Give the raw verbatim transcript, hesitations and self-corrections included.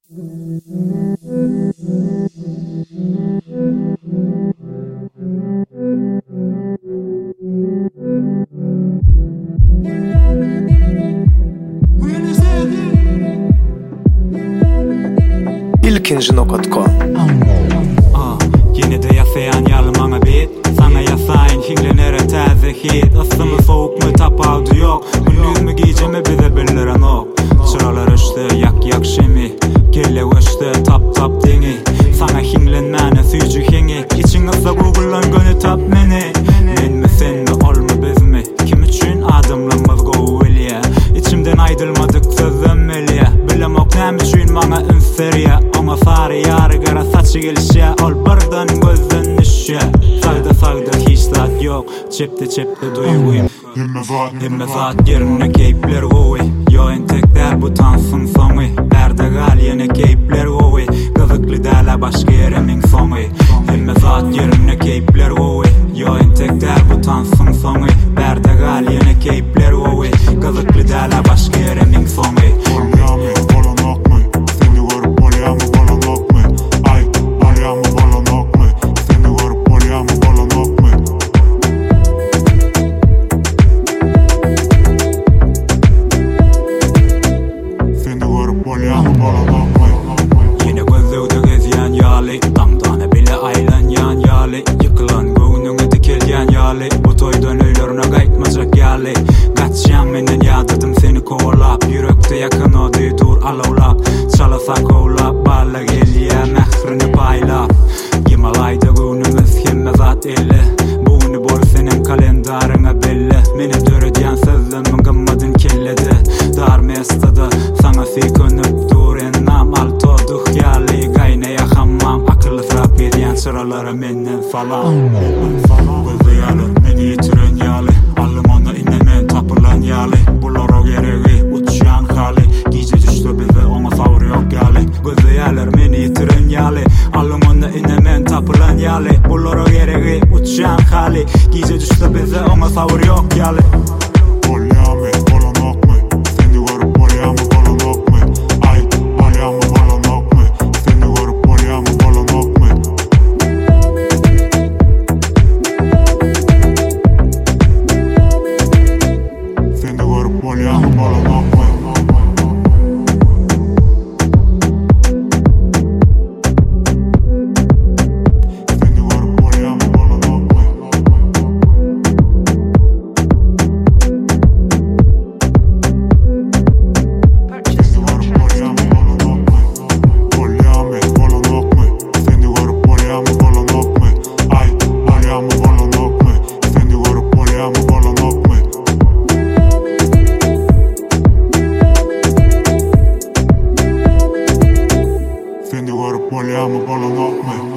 ilkinci nokta com Ah, yine de yasayan yalmana bit sana yasayn hinglenere taze hit asımı soğuk mu tapavdu yok günlüğün mü giyeceğimi bize billeren ok sıralar işte yak yak şemi gele işte tap tap dengi sana hinglenmene süycü hengi için ısa google'lan gönü tap meni men mi sen mi ol mu biz mi kim için adımlamaz goveliye içimden aydılmadık sözüm meliye bilem ok nem için bana ünseriye ama fari yarı gara saçı gelişe ol birden gözden işe sayda sayda hiç zat yok çepte çepte duyuyum himme zat yerine keyipler goy yo entekler bu tansın sonu berde gal yine keyipler goy gızıklı dala başka yeremin sonu himme zat yerine keyipler goy yo entekler bu tansın sonu berde gal yine keyipler goy gızıklı dala başka yeremin sonu Yine gözlüğde geziyen yali Damdana bile aylan yan yali Yıkılan göğününe dikilgen yali Bu toydan ölürüne kaytmacak yali Kaçyan menen yadıdım seni kovalap Yürekte yakın o dur alavlap Çalasa kovlap Balla geliye mehrini paylap Yimalayda göğünümüz himme zat elle Buğunu bol senin kalendarına belli Meni dörüdyen sözlümün gımmadın kelledi Dar mestada sana fikönüp dur ennam Alto duh yali gayne yakamam Akıllı frap ediyen sıralara menden falan Gözü yalı meni yitiren yali Allım onu inemen tapılan yali Bulara gereği uçyan hali Gice düştü bize ona savru yok yali Gözü yalı meni yitiren yali Allım onu inemen tapılan yali Bulara gereği uçyan hali Gice düştü bize ona savru yok yali Polyame, polonok mu? Seni görüp polyame, polonok mu? Ay, polyame, polonok mu? Seni görüp polyame, polonok mu? Seni görüp polyame, polonok mu? Seni görüp polyame, polonok mu?